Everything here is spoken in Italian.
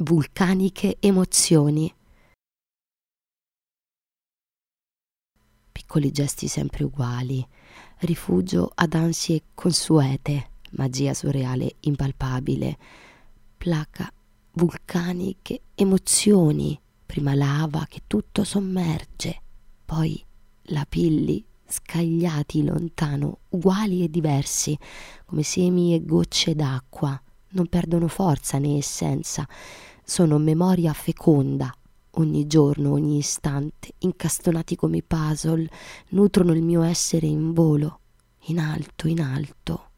vulcaniche emozioni. Piccoli gesti sempre uguali, rifugio ad ansie consuete, magia surreale impalpabile, placa vulcaniche emozioni, prima lava che tutto sommerge, poi lapilli scagliati lontano, uguali e diversi, come semi e gocce d'acqua, non perdono forza né essenza, sono memoria feconda. Ogni giorno, ogni istante, incastonati come puzzle, nutrono il mio essere in volo, in alto,